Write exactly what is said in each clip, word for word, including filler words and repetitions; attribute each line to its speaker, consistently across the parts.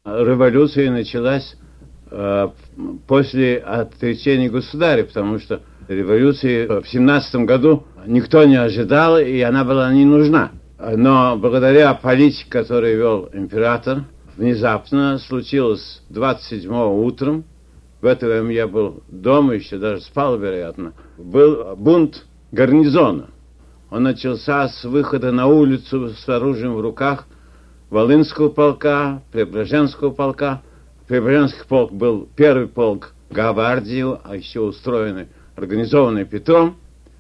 Speaker 1: Революция началась э, после отречения государя, потому что революции в семнадцатом году никто не ожидал, и она была не нужна. Но благодаря политике, которую вел император, внезапно случилось двадцать седьмого утром, в это время я был дома, еще даже спал, вероятно, был бунт гарнизона. Он начался с выхода на улицу с оружием в руках Волынского полка, Преображенского полка. Преображенский полк был первый полк гвардии, а еще устроенный, организованный Петром.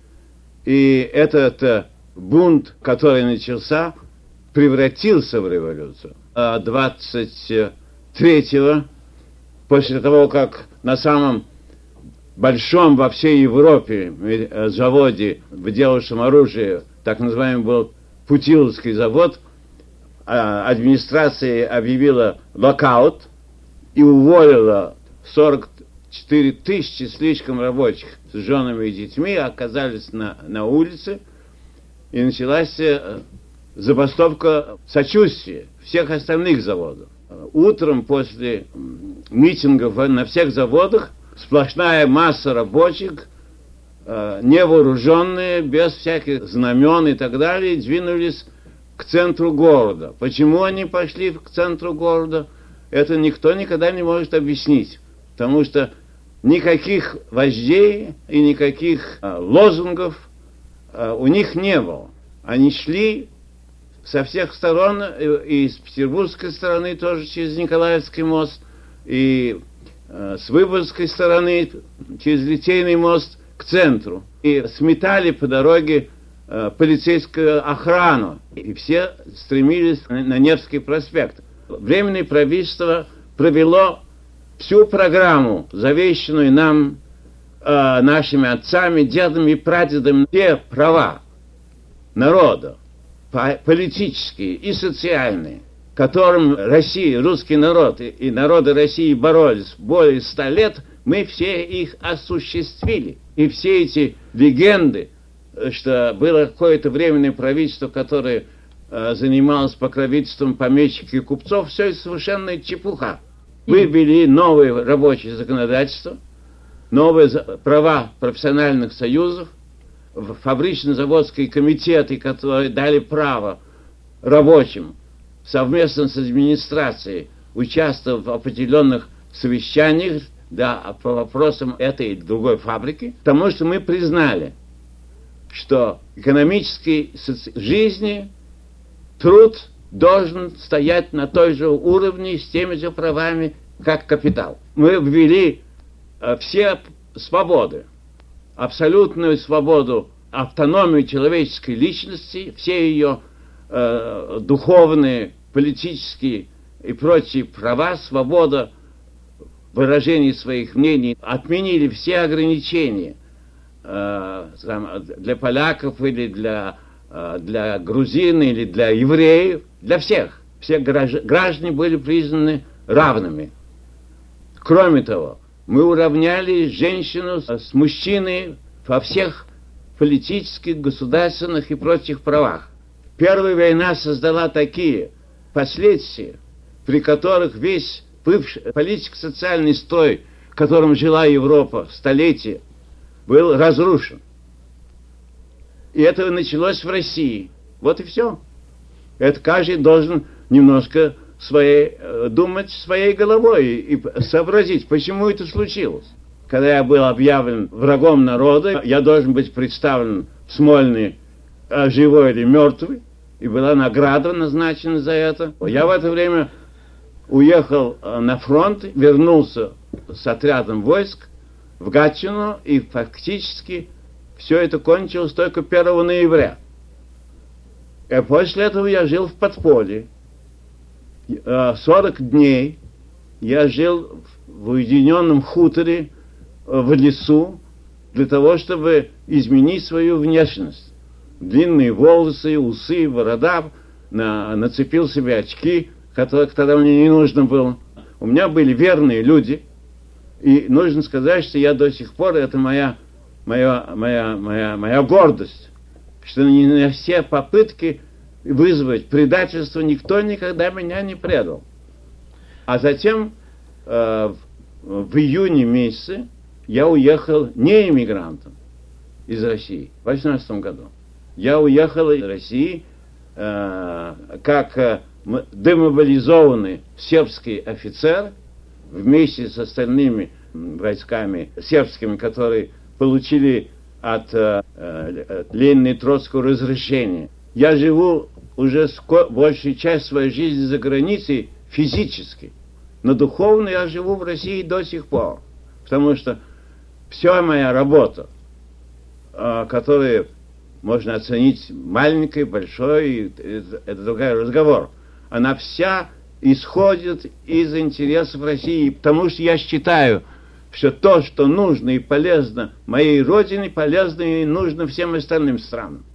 Speaker 1: И этот бунт, который начался, превратился в революцию. А двадцать третьего, после того, как на самом большом во всей Европе заводе, выделавшем оружие, так называемый был Путиловский завод, администрация объявила локаут и уволила сорок четыре тысячи слишком рабочих с женами и детьми, оказались на, на улице, и началась забастовка сочувствия всех остальных заводов. Утром после митингов на всех заводах сплошная масса рабочих, невооруженные, без всяких знамен и так далее, двинулись к центру города. Почему они пошли к центру города, это никто никогда не может объяснить. Потому что никаких вождей и никаких а, лозунгов а, у них не было. Они шли со всех сторон, и, и с петербургской стороны тоже через Николаевский мост, и а, с Выборгской стороны через Литейный мост к центру. И сметали по дороге полицейскую охрану, и все стремились на Невский проспект. Временное правительство провело всю программу, завещанную нам, э, нашими отцами, дедами и прадедами, те права народа, по- политические и социальные, которым Россия, русский народ и, и народы России боролись более ста лет, мы все их осуществили. И все эти легенды, что было какое-то временное правительство, которое э, занималось покровительством помещиков и купцов, все это совершенно чепуха. Мы ввели новое рабочее законодательство, новые права профессиональных союзов, фабрично-заводские комитеты, которые дали право рабочим совместно с администрацией участвовать в определенных совещаниях, да, по вопросам этой и другой фабрики, потому что мы признали, что экономической жизни труд должен стоять на той же уровне, с теми же правами, как капитал. Мы ввели э, все свободы, абсолютную свободу, автономию человеческой личности, все ее э, духовные, политические и прочие права, свобода выражения своих мнений, отменили все ограничения для поляков или для, для грузин или для евреев, для всех. Все граждане были признаны равными. Кроме того, мы уравняли женщину с мужчиной во всех политических, государственных и прочих правах. Первая война создала такие последствия, при которых весь бывший политико-социальный строй, в котором жила Европа столетия, был разрушен. И это началось в России. Вот и все. Это каждый должен немножко своей, думать своей головой и, и сообразить, почему это случилось. Когда я был объявлен врагом народа, я должен быть представлен в Смольный живой или мертвый, и была награда назначена за это. Я в это время уехал на фронт, вернулся с отрядом войск в Гатчину, и фактически все это кончилось только первого ноября. И после этого я жил в подполье. сорок дней я жил в уединенном хуторе в лесу для того, чтобы изменить свою внешность. Длинные волосы, усы, борода, на, нацепил себе очки, которые тогда мне не нужно было. У меня были верные люди, и нужно сказать, что я до сих пор, это моя, моя, моя, моя, моя гордость, что не на все попытки вызвать предательство никто никогда меня не предал. А затем э, в, в июне месяце я уехал не иммигрантом из России в восемнадцатом году. Я уехал из России э, как э, демобилизованный сербский офицер вместе с остальными войсками сербскими, которые получили от э, э, Ленина и Троцкого разрешение. Я живу уже ско- большую часть своей жизни за границей физически, но духовно я живу в России до сих пор, потому что вся моя работа, э, которую можно оценить маленькой, большой, это другой разговор, она вся исходит из интересов России, потому что я считаю, что то, что нужно и полезно моей родине, полезно и нужно всем остальным странам.